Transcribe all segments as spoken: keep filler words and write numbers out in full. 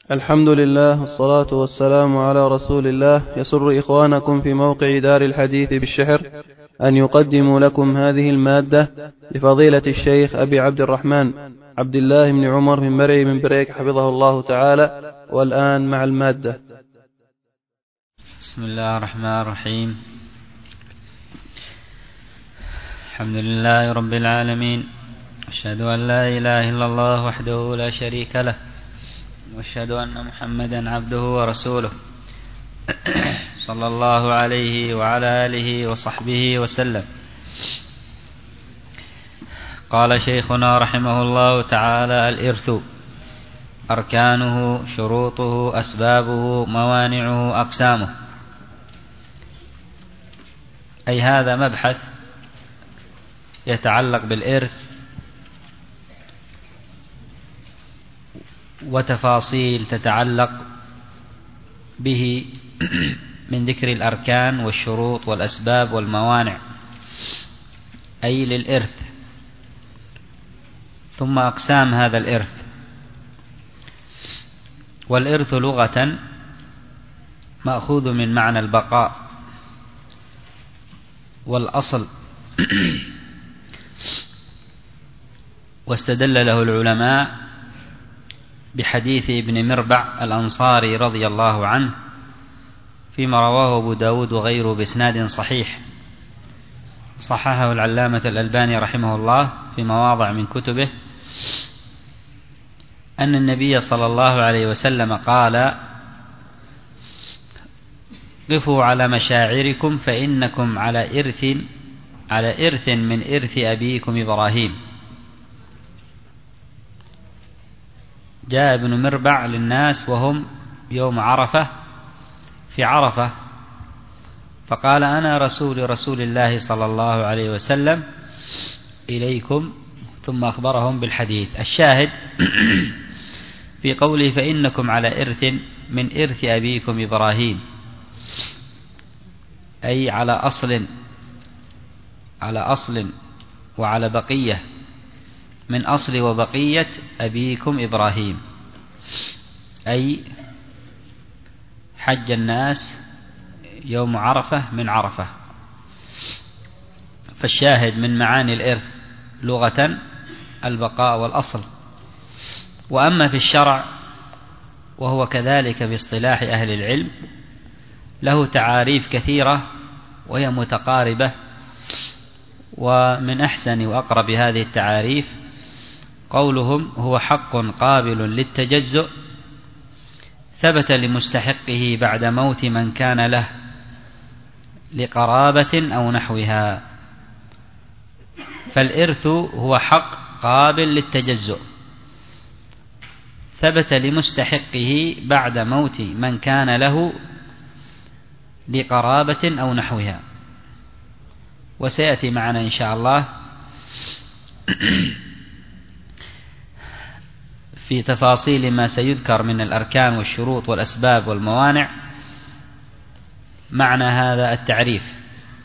الحمد لله والصلاة والسلام على رسول الله. يسر إخوانكم في موقع دار الحديث بالشحر أن يقدموا لكم هذه المادة لفضيلة الشيخ أبي عبد الرحمن عبد الله بن عمر بن مرعي بن بريك حفظه الله تعالى. والآن مع المادة. بسم الله الرحمن الرحيم. الحمد لله رب العالمين، أشهد أن لا إله إلا الله وحده لا شريك له، وأشهد أن محمدا عبده ورسوله صلى الله عليه وعلى آله وصحبه وسلم. قال شيخنا رحمه الله تعالى: الإرث أركانه، شروطه، أسبابه، موانعه، أقسامه. أي هذا مبحث يتعلق بالإرث وتفاصيل تتعلق به من ذكر الأركان والشروط والأسباب والموانع، أي للإرث. ثم أقسام هذا الإرث. والإرث لغة مأخوذ من معنى البقاء والأصل، واستدل له العلماء بحديث ابن مربع الأنصاري رضي الله عنه فيما رواه أبو داود وغيره بإسناد صحيح، صححه العلامة الألباني رحمه الله في مواضع من كتبه، أن النبي صلى الله عليه وسلم قال: قفوا على مشاعركم فإنكم على إرث على إرث من إرث أبيكم إبراهيم. جاء ابن مربع للناس وهم يوم عرفة في عرفة، فقال: أنا رسول رسول الله صلى الله عليه وسلم إليكم، ثم أخبرهم بالحديث. الشاهد في قوله: فإنكم على إرث من إرث أبيكم إبراهيم، أي على أصل على أصل وعلى بقية من أصل وبقية أبيكم إبراهيم، أي حج الناس يوم عرفة من عرفة. فالشاهد من معاني الإرث لغة البقاء والأصل. وأما في الشرع وهو كذلك باصطلاح أهل العلم له تعاريف كثيرة وهي متقاربة، ومن أحسن وأقرب هذه التعاريف قولهم: هو حق قابل للتجزؤ ثبت لمستحقه بعد موت من كان له لقرابة أو نحوها. فالإرث هو حق قابل للتجزؤ ثبت لمستحقه بعد موت من كان له لقرابة أو نحوها. وسيأتي معنا إن شاء الله في تفاصيل ما سيذكر من الأركان والشروط والأسباب والموانع معنى هذا التعريف.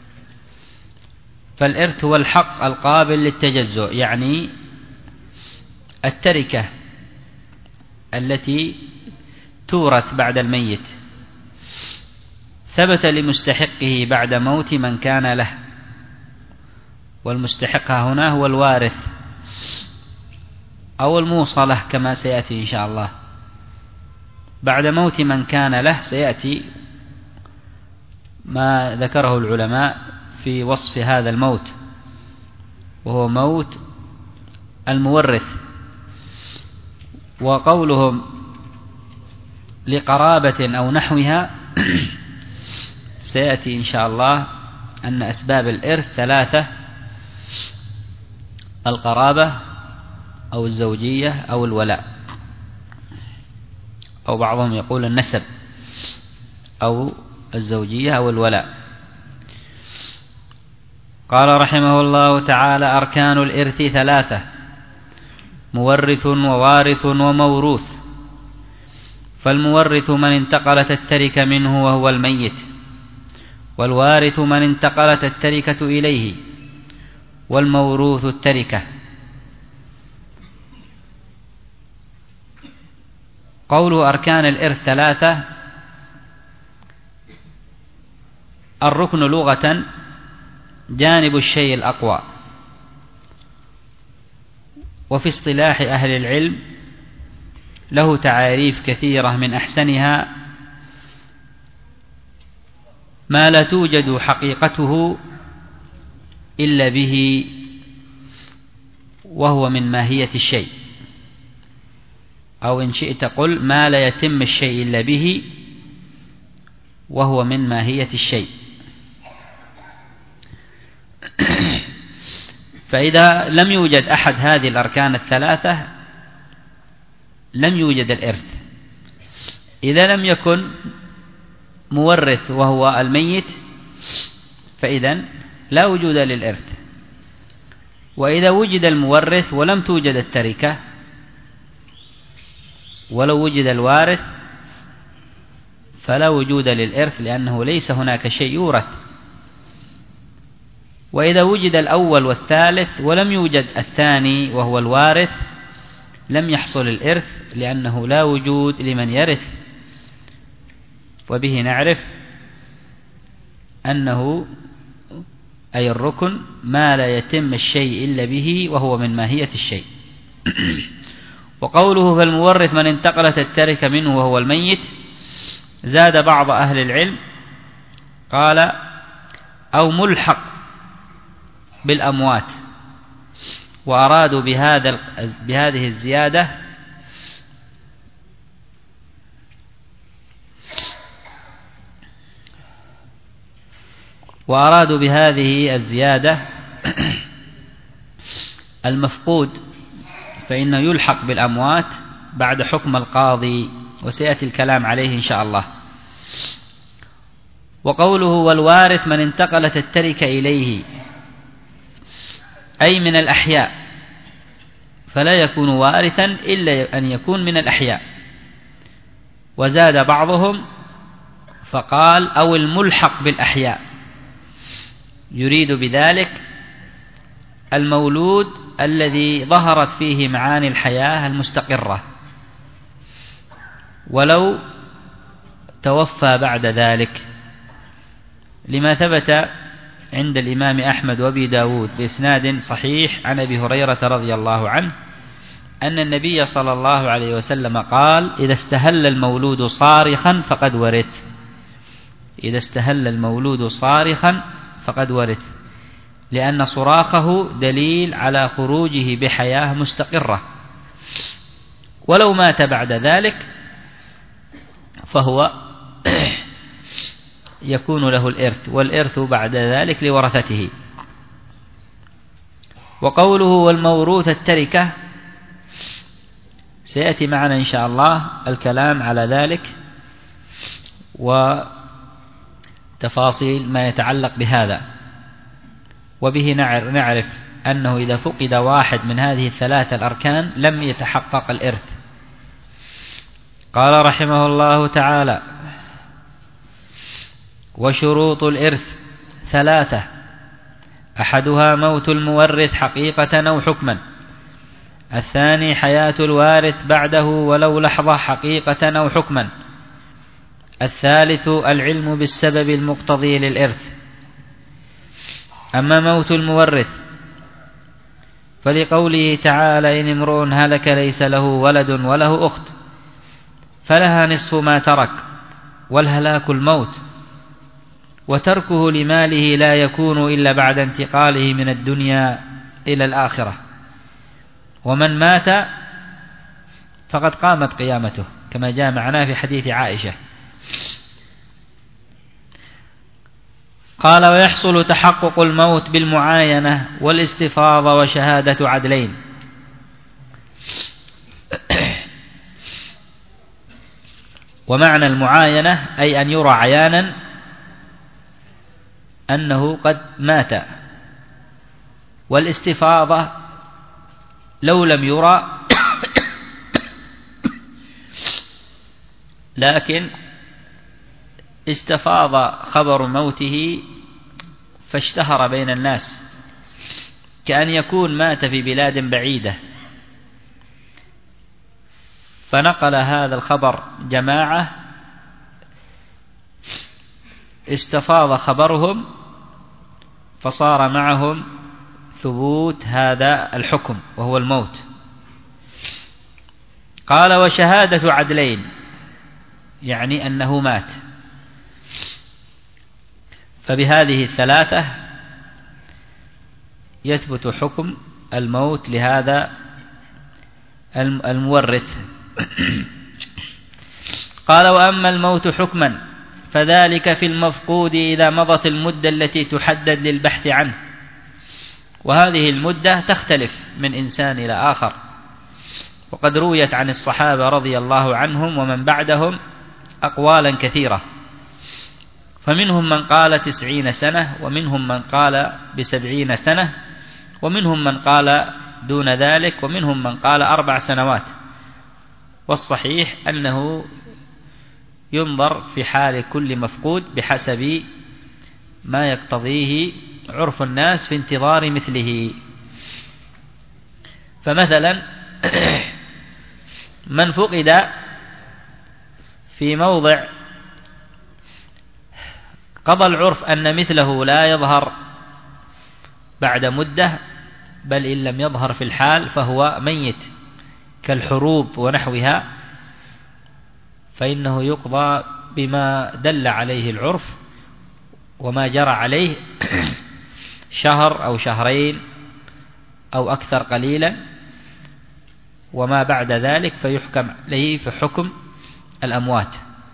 فالإرث هو الحق القابل للتجزؤ، يعني التركة التي تورث بعد الميت، ثبت لمستحقه بعد موت من كان له. والمستحق هنا هو الوارث أو الموصى له كما سيأتي إن شاء الله. بعد موت من كان له سيأتي ما ذكره العلماء في وصف هذا الموت، وهو موت المورث. وقولهم لقرابة أو نحوها سيأتي إن شاء الله أن أسباب الإرث ثلاثة: القرابة أو الزوجية أو الولاء، أو بعضهم يقول النسب أو الزوجية أو الولاء. قال رحمه الله تعالى: أركان الإرث ثلاثة: مورث ووارث وموروث. فالمورث من انتقلت التركة منه وهو الميت، والوارث من انتقلت التركة إليه، والموروث التركة. قوله أركان الإرث ثلاثة: الركن لغة جانب الشيء الأقوى، وفي اصطلاح أهل العلم له تعاريف كثيرة، من أحسنها ما لا توجد حقيقته إلا به وهو من ماهية الشيء، أو إن شئت قل ما لا يتم الشيء إلا به وهو من ماهية الشيء. فإذا لم يوجد أحد هذه الأركان الثلاثة لم يوجد الإرث. إذا لم يكن مورث وهو الميت فإذا لا وجود للإرث، وإذا وجد المورث ولم توجد التركة ولو وجد الوارث فلا وجود للإرث، لأنه ليس هناك شيء يورث. وإذا وجد الأول والثالث ولم يوجد الثاني وهو الوارث لم يحصل الإرث، لأنه لا وجود لمن يرث. وبه نعرف أنه أي الركن ما لا يتم الشيء إلا به وهو من ماهية الشيء. وقوله فالمورث من انتقلت التركة منه وهو الميت، زاد بعض أهل العلم قال أو ملحق بالأموات، وأرادوا بهذا بهذه الزيادة وأرادوا بهذه الزيادة المفقود، فإنه يلحق بالأموات بعد حكم القاضي، وسيأتي الكلام عليه إن شاء الله. وقوله والوارث من انتقلت التركة إليه، أي من الأحياء، فلا يكون وارثا إلا أن يكون من الأحياء. وزاد بعضهم فقال أو الملحق بالأحياء، يريد بذلك المولود الذي ظهرت فيه معاني الحياة المستقرة ولو توفى بعد ذلك، لما ثبت عند الإمام أحمد وأبي داود بإسناد صحيح عن أبي هريرة رضي الله عنه أن النبي صلى الله عليه وسلم قال إذا استهل المولود صارخا فقد ورث. إذا استهل المولود صارخا فقد ورث، لأن صراخه دليل على خروجه بحياة مستقرة، ولو مات بعد ذلك فهو يكون له الإرث، والإرث بعد ذلك لورثته. وقوله والموروث التركة، سيأتي معنا إن شاء الله الكلام على ذلك وتفاصيل ما يتعلق بهذا. وبه نعرف أنه إذا فقد واحد من هذه الثلاثة الأركان لم يتحقق الإرث. قال رحمه الله تعالى وشروط الإرث ثلاثة: أحدها موت المورث حقيقة أو حكما، الثاني حياة الوارث بعده ولو لحظة حقيقة أو حكما، الثالث العلم بالسبب المقتضي للإرث. أما موت المورث فلقوله تعالى إن امرؤ هلك ليس له ولد وله أخت فلها نصف ما ترك، والهلاك الموت، وتركه لماله لا يكون إلا بعد انتقاله من الدنيا إلى الآخرة، ومن مات فقد قامت قيامته، كما جاء معنا في حديث عائشة. قال ويحصل تحقق الموت بالمعاينة والاستفاضة وشهادة عدلين. ومعنى المعاينة أي أن يرى عيانا أنه قد مات، والاستفاضة لو لم يرى لكن استفاض خبر موته فاشتهر بين الناس، كأن يكون مات في بلاد بعيدة فنقل هذا الخبر جماعة استفاض خبرهم فصار معهم ثبوت هذا الحكم وهو الموت. قال وشهادة عدلين، يعني أنه مات. فبهذه الثلاثة يثبت حكم الموت لهذا المورث. قال وأما الموت حكما فذلك في المفقود إذا مضت المدة التي تحدد للبحث عنه، وهذه المدة تختلف من إنسان إلى آخر، وقد رويت عن الصحابة رضي الله عنهم ومن بعدهم أقوالا كثيرة، فمنهم من قال تسعين سنة، ومنهم من قال بسبعين سنة، ومنهم من قال دون ذلك، ومنهم من قال أربع سنوات. والصحيح أنه ينظر في حال كل مفقود بحسب ما يقتضيه عرف الناس في انتظار مثله. فمثلا من فقد في موضع قضى العرف أن مثله لا يظهر بعد مدة، بل إن لم يظهر في الحال فهو ميت كالحروب ونحوها، فإنه يقضى بما دل عليه العرف وما جرى عليه شهر أو شهرين أو أكثر قليلا، وما بعد ذلك فيحكم عليه في حكم الأموات.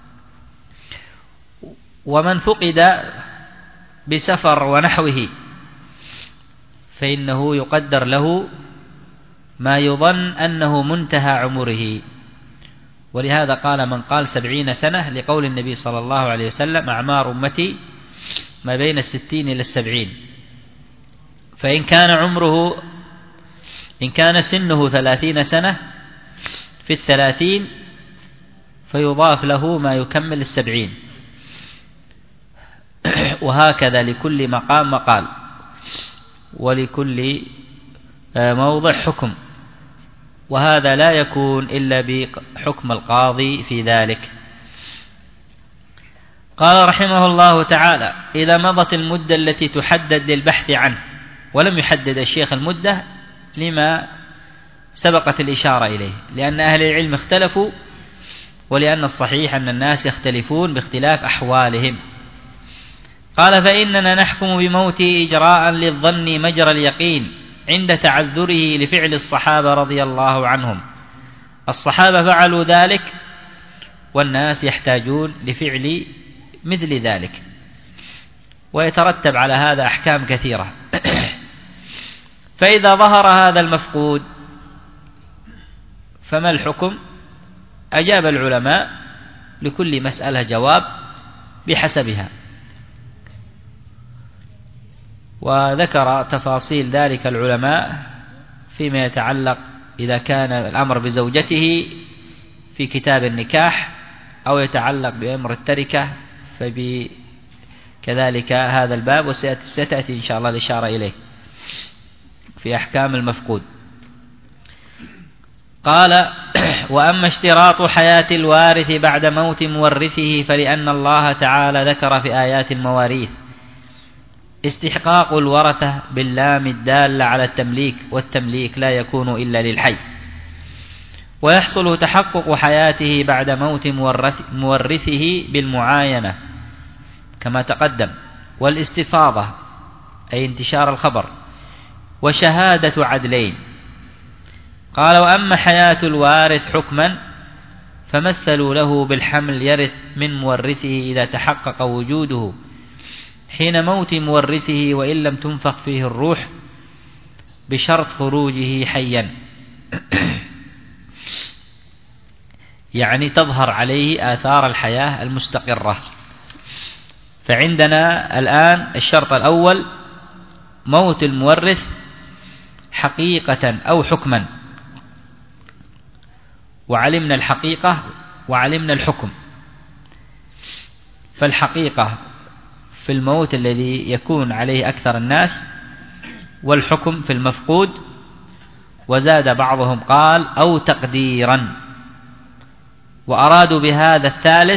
ومن فقد بسفر ونحوه فإنه يقدر له ما يظن أنه منتهى عمره، ولهذا قال من قال سبعين سنة لقول النبي صلى الله عليه وسلم أعمار أمتي ما بين الستين إلى السبعين. فإن كان عمره إن كان سنه ثلاثين سنة في الثلاثين فيضاف له ما يكمل السبعين، وهكذا لكل مقام مقال ولكل موضع حكم، وهذا لا يكون إلا بحكم القاضي في ذلك. قال رحمه الله تعالى إذا مضت المدة التي تحدد للبحث عنه، ولم يحدد الشيخ المدة لما سبقت الإشارة إليه، لأن أهل العلم اختلفوا، ولأن الصحيح أن الناس يختلفون باختلاف أحوالهم. قال فإننا نحكم بموته إجراء للظن مجرى اليقين عند تعذره لفعل الصحابة رضي الله عنهم. الصحابة فعلوا ذلك والناس يحتاجون لفعل مثل ذلك، ويترتب على هذا أحكام كثيرة. فإذا ظهر هذا المفقود فما الحكم؟ أجاب العلماء لكل مسألة جواب بحسبها، وذكر تفاصيل ذلك العلماء فيما يتعلق إذا كان الأمر بزوجته في كتاب النكاح أو يتعلق بأمر التركة فبكذلك هذا الباب، وستأتي إن شاء الله الإشارة إليه في أحكام المفقود. قال وأما اشتراط حياة الوارث بعد موت مورثه فلأن الله تعالى ذكر في آيات المواريث استحقاق الورثة باللام الدالة على التمليك، والتمليك لا يكون إلا للحي، ويحصل تحقق حياته بعد موت مورثه بالمعاينة كما تقدم، والاستفاضة أي انتشار الخبر، وشهادة عدلين. قال وأما حياة الوارث حكما فمثلوا له بالحمل يرث من مورثه إذا تحقق وجوده حين موت مورثه وإن لم تنفخ فيه الروح بشرط خروجه حيا، يعني تظهر عليه آثار الحياة المستقرة. فعندنا الآن الشرط الأول موت المورث حقيقة أو حكما، وعلمنا الحقيقة وعلمنا الحكم. فالحقيقة في الموت الذي يكون عليه أكثر الناس، والحكم في المفقود، وزاد بعضهم قال أو تقديرا، وأرادوا بهذا الثالث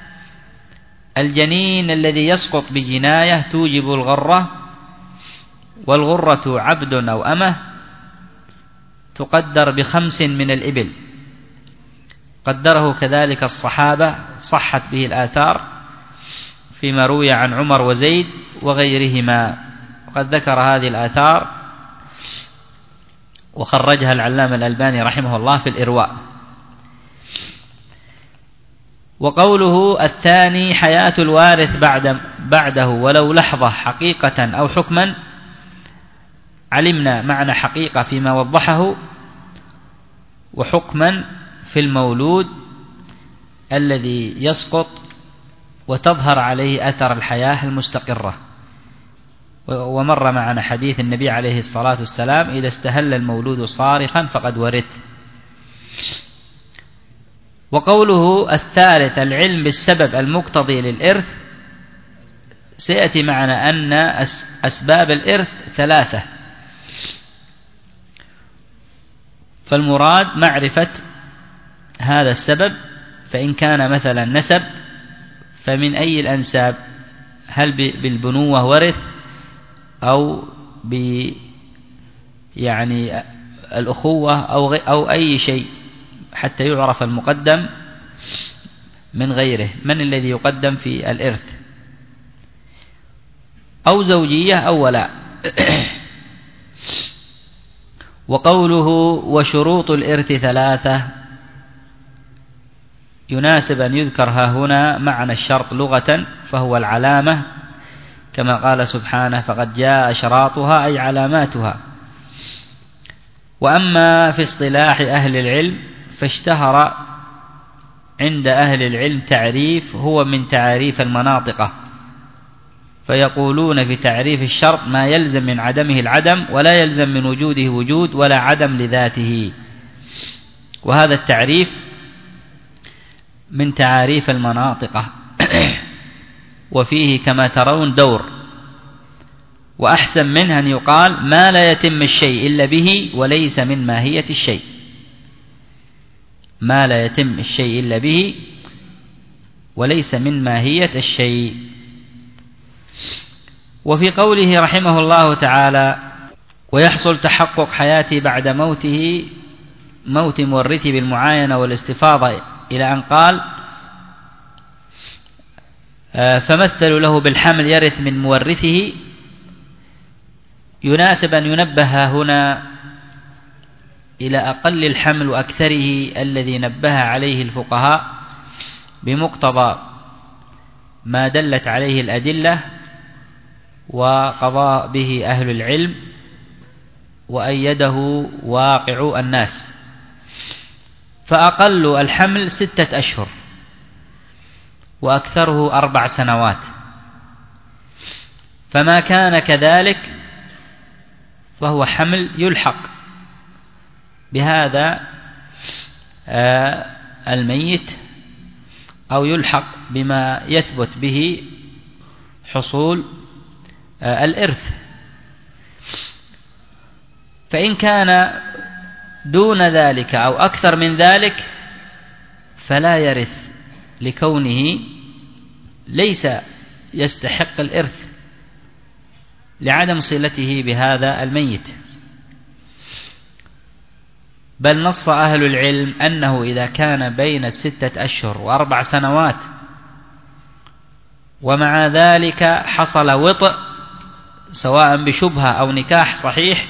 الجنين الذي يسقط بجناية توجب الغرة، والغرة عبد أو أمة تقدر بخمس من الإبل. قدره كذلك الصحابة، صحت به الآثار فيما روي عن عمر وزيد وغيرهما، وقد ذكر هذه الآثار وخرجها العلامة الألباني رحمه الله في الإرواء. وقوله الثاني حياة الوارث بعد بعده ولو لحظة حقيقة أو حكما، علمنا معنى حقيقة فيما وضحه، وحكما في المولود الذي يسقط وتظهر عليه أثر الحياة المستقرة. ومر معنا حديث النبي عليه الصلاة والسلام: إذا استهل المولود صارخا فقد ورث. وقوله الثالث العلم بالسبب المقتضي للإرث، سيأتي معنا أن أسباب الإرث ثلاثة، فالمراد معرفة هذا السبب، فإن كان مثلا نسب فمن أي الأنساب، هل بالبنوة ورث أو ب يعني الأخوة أو أو أي شيء، حتى يعرف المقدم من غيره، من الذي يقدم في الإرث، أو زوجية أو ولاء. وقوله وشروط الإرث ثلاثة، يناسب أن يذكر ها هنا معنى الشرط لغة، فهو العلامة، كما قال سبحانه: فقد جاء أشراطها أي علاماتها. وأما في اصطلاح أهل العلم فاشتهر عند أهل العلم تعريف هو من تعاريف المناطق، فيقولون في تعريف الشرط ما يلزم من عدمه العدم، ولا يلزم من وجوده وجود، ولا عدم لذاته. وهذا التعريف من تعاريف المناطق وفيه كما ترون دور، وأحسن منه أن يقال ما لا يتم الشيء إلا به وليس من ماهية الشيء، ما لا يتم الشيء إلا به وليس من ماهية الشيء. وفي قوله رحمه الله تعالى: ويحصل تحقق حياته بعد موته، موت مورثه بالمعاينة والاستفاضة، إلى أن قال: فمثلوا له بالحمل يرث من مورثه. يناسب أن ينبه هنا إلى أقل الحمل وأكثره الذي نبه عليه الفقهاء بمقتضى ما دلت عليه الأدلة وقضى به أهل العلم وأيده واقع الناس. فأقل الحمل ستة أشهر وأكثره أربع سنوات، فما كان كذلك فهو حمل يلحق بهذا الميت، أو يلحق بما يثبت به حصول الإرث. فإن كان دون ذلك أو أكثر من ذلك فلا يرث، لكونه ليس يستحق الإرث لعدم صلته بهذا الميت. بل نص أهل العلم أنه إذا كان بين الستة أشهر وأربع سنوات ومع ذلك حصل وطء سواء بشبهة أو نكاح صحيح،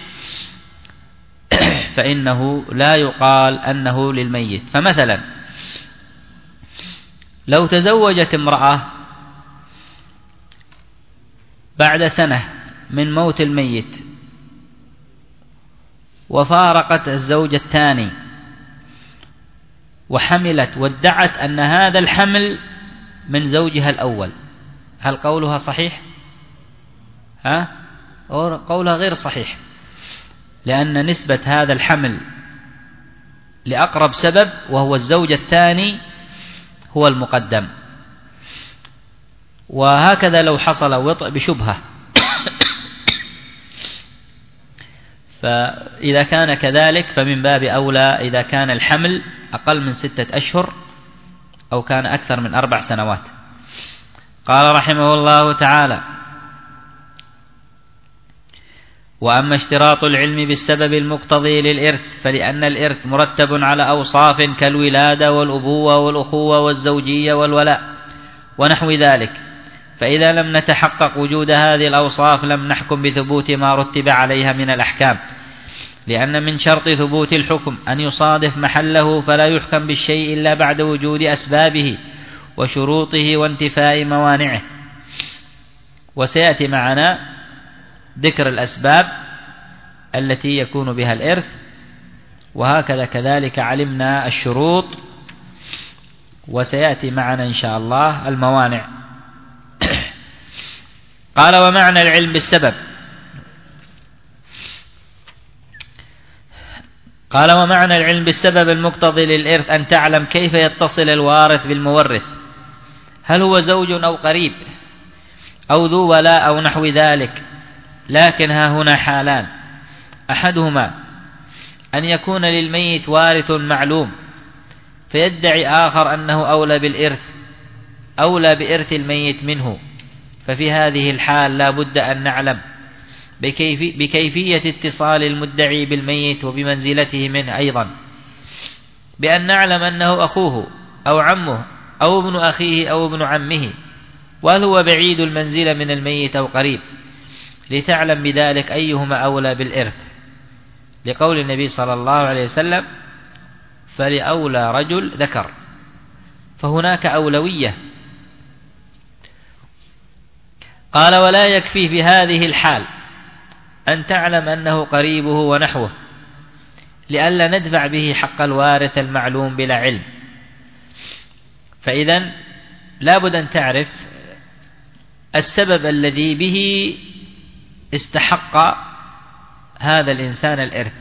فإنه لا يقال أنه للميت. فمثلا لو تزوجت امرأة بعد سنة من موت الميت وفارقت الزوج الثاني وحملت وادعت أن هذا الحمل من زوجها الأول، هل قولها صحيح؟ ها؟ أو قولها غير صحيح، لأن نسبة هذا الحمل لأقرب سبب وهو الزوج الثاني هو المقدم. وهكذا لو حصل وطء بشبهة، فإذا كان كذلك فمن باب أولى إذا كان الحمل أقل من ستة أشهر أو كان أكثر من أربع سنوات. قال رحمه الله تعالى: وأما اشتراط العلم بالسبب المقتضي للإرث فلأن الإرث مرتب على أوصاف كالولادة والأبوة والأخوة والزوجية والولاء ونحو ذلك، فإذا لم نتحقق وجود هذه الأوصاف لم نحكم بثبوت ما رتب عليها من الأحكام، لأن من شرط ثبوت الحكم أن يصادف محله، فلا يحكم بالشيء إلا بعد وجود أسبابه وشروطه وانتفاء موانعه. وسيأتي معنا ذكر الأسباب التي يكون بها الإرث، وهكذا كذلك علمنا الشروط، وسيأتي معنا إن شاء الله الموانع. قال: ومعنى العلم بالسبب. قال: ومعنى العلم بالسبب المقتضي للإرث أن تعلم كيف يتصل الوارث بالمورث، هل هو زوج أو قريب أو ذو ولاء أو نحو ذلك. لكن ها هنا حالان: أحدهما أن يكون للميت وارث معلوم فيدعي آخر أنه أولى بالإرث أولى بإرث الميت منه، ففي هذه الحال لا بد أن نعلم بكيفية, بكيفية اتصال المدعي بالميت وبمنزلته منه، أيضا بأن نعلم أنه أخوه أو عمه أو ابن أخيه أو ابن عمه، وهل هو بعيد المنزلة من الميت أو قريب، لتعلم بذلك أيهما أولى بالإرث، لقول النبي صلى الله عليه وسلم: فلأولى رجل ذكر، فهناك أولوية. قال: ولا يكفي في هذه الحال أن تعلم أنه قريبه ونحوه، لئلا ندفع به حق الوارث المعلوم بلا علم. فإذن لا بد أن تعرف السبب الذي به استحق هذا الإنسان الإرث،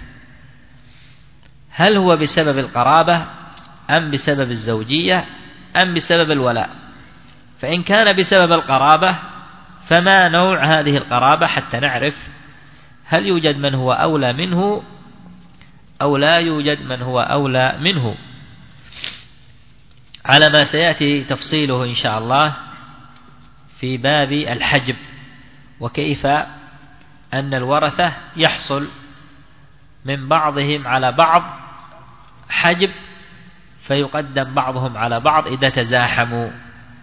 هل هو بسبب القرابة أم بسبب الزوجية أم بسبب الولاء. فإن كان بسبب القرابة فما نوع هذه القرابة حتى نعرف هل يوجد من هو أولى منه أو لا يوجد من هو أولى منه، على ما سيأتي تفصيله إن شاء الله في باب الحجب، وكيف أن الورثة يحصل من بعضهم على بعض حجب فيقدم بعضهم على بعض إذا تزاحموا.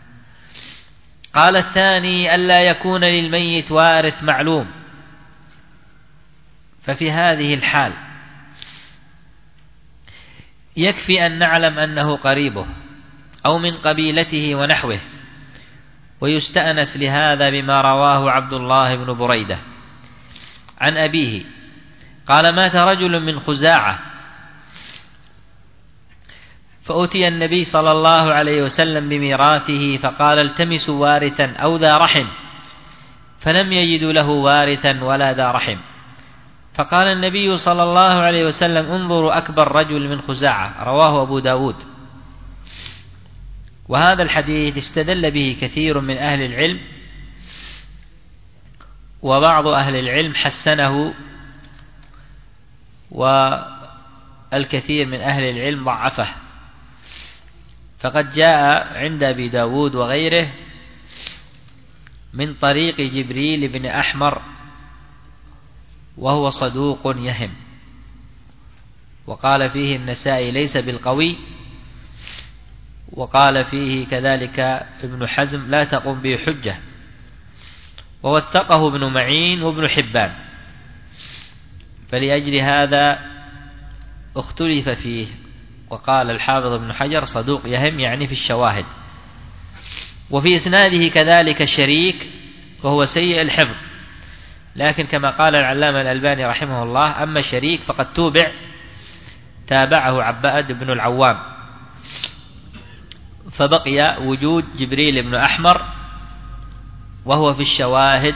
قال: الثاني ألا يكون للميت وارث معلوم، ففي هذه الحال يكفي أن نعلم أنه قريبه أو من قبيلته ونحوه، ويستأنس لهذا بما رواه عبد الله بن بريدة عن أبيه قال: مات رجل من خزاعة فأتي النبي صلى الله عليه وسلم بميراثه فقال: التمسوا وارثا أو ذا رحم، فلم يجدوا له وارثا ولا ذا رحم، فقال النبي صلى الله عليه وسلم: انظروا أكبر رجل من خزاعة، رواه أبو داود. وهذا الحديث استدل به كثير من أهل العلم، وبعض أهل العلم حسنه، والكثير من أهل العلم ضعفه. فقد جاء عند أبي داود وغيره من طريق جبريل بن أحمر وهو صدوق يهم، وقال فيه النسائي ليس بالقوي، وقال فيه كذلك ابن حزم لا تقوم به حجة، ووثقه ابن معين وابن حبان، فلأجل هذا اختلف فيه. وقال الحافظ ابن حجر صدوق يهم يعني في الشواهد. وفي إسناده كذلك شريك وهو سيء الحفظ، لكن كما قال العلامة الألباني رحمه الله: أما شريك فقد توبع، تابعه عباد بن العوام، فبقي وجود جبريل بن أحمر وهو في الشواهد،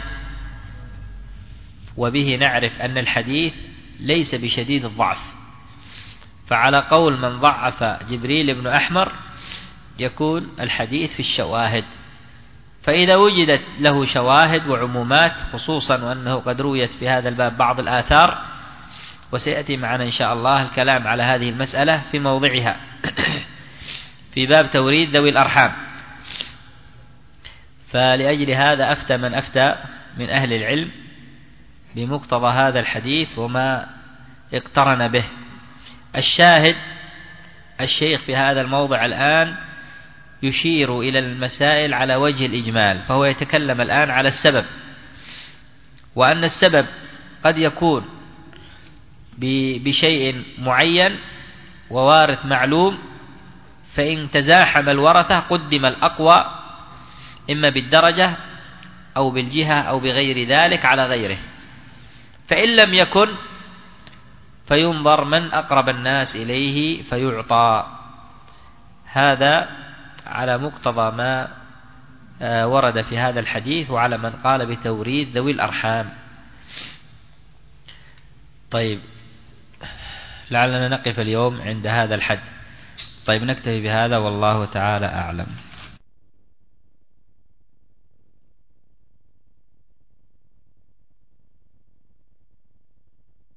وبه نعرف أن الحديث ليس بشديد الضعف. فعلى قول من ضعف جبريل بن أحمر يكون الحديث في الشواهد. فإذا وجدت له شواهد وعمومات، خصوصا وأنه قد رويت في هذا الباب بعض الآثار، وسيأتي معنا إن شاء الله الكلام على هذه المسألة في موضعها. في باب توريث ذوي الأرحام. فلأجل هذا أفتى من أفتى من أهل العلم بمقتضى هذا الحديث وما اقترن به. الشاهد الشيخ في هذا الموضع الآن يشير إلى المسائل على وجه الإجمال، فهو يتكلم الآن على السبب، وأن السبب قد يكون بشيء معين ووارث معلوم، فإن تزاحم الورثة قدم الأقوى إما بالدرجة أو بالجهة أو بغير ذلك على غيره، فإن لم يكن فينظر من أقرب الناس إليه فيعطى. هذا على مقتضى ما ورد في هذا الحديث وعلى من قال بتوريث ذوي الأرحام. طيب، لعلنا نقف اليوم عند هذا الحد. طيب، نكتفي بهذا والله تعالى أعلم.